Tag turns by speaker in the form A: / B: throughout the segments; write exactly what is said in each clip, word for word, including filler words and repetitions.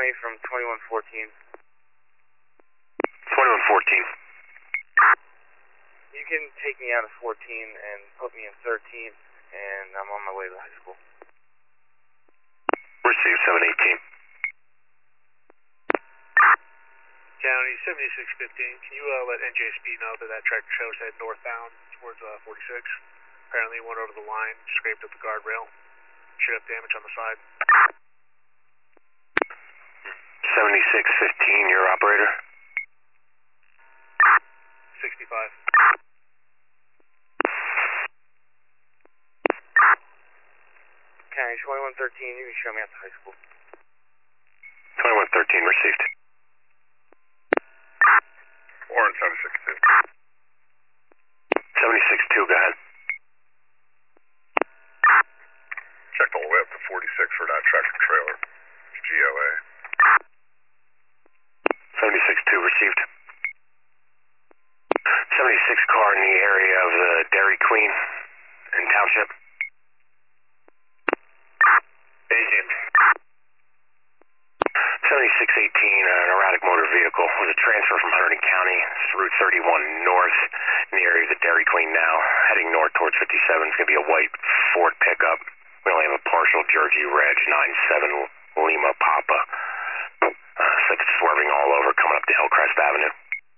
A: County from twenty-one fourteen.
B: twenty-one fourteen.
A: You can take me out of fourteen and put me in thirteen, and I'm on my way to high school.
B: Receive seven eighteen.
C: County seventy-six fifteen, can you uh, let N J S P know that that tractor trailer's headed northbound towards uh, forty-six? Apparently went over the line, scraped up the guardrail. Should have damage on the side.
B: seventy-six fifteen, your operator?
C: sixty-five.
A: County twenty-one thirteen, you can show me out to high school.
B: twenty-one thirteen, received.
D: Warren seventy-six two.
B: seventy-six two, go ahead.
D: Checked all the way up to forty-six for that tractor trailer. It's G L A.
B: seventy-six two, received. seventy-six car in the area of the Dairy Queen in Township.
D: Agent.
B: seventy-six eighteen, uh, an erratic motor vehicle. It was a transfer from Hunterdon County. It's Route thirty-one north in the area of the Dairy Queen now. Heading north towards fifty-seven. It's going to be a white Ford pickup. We only have a partial Jersey Reg nine seven Lima Papa. Uh, so it's swerving all over coming up to Hillcrest Avenue.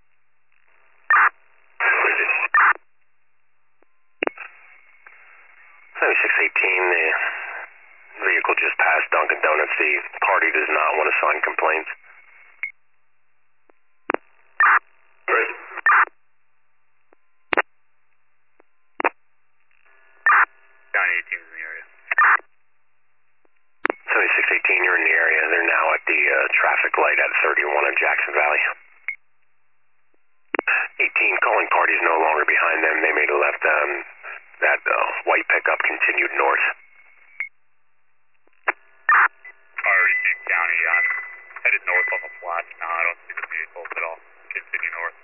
B: seventy-six eighteen, the vehicle just passed Dunkin' Donuts. The party does not want to sign complaints.
D: Great. County eighteen's in the area.
B: seventy-six eighteen, you're in the area. They're now at the uh, traffic light at thirty-one in Jackson Valley. eighteen, calling party's no longer behind them. They made a left. Um, that uh, white pickup continued north.
D: Fire eighteen County, I'm headed north on the flat now. I don't see the vehicles at all. Continue north.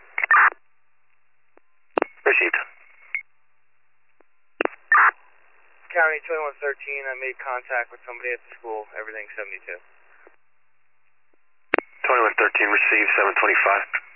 B: Received.
A: County twenty-one thirteen, I made contact with somebody at the school. Everything's seventy-two.
B: twenty-one thirteen, received, seven twenty-five.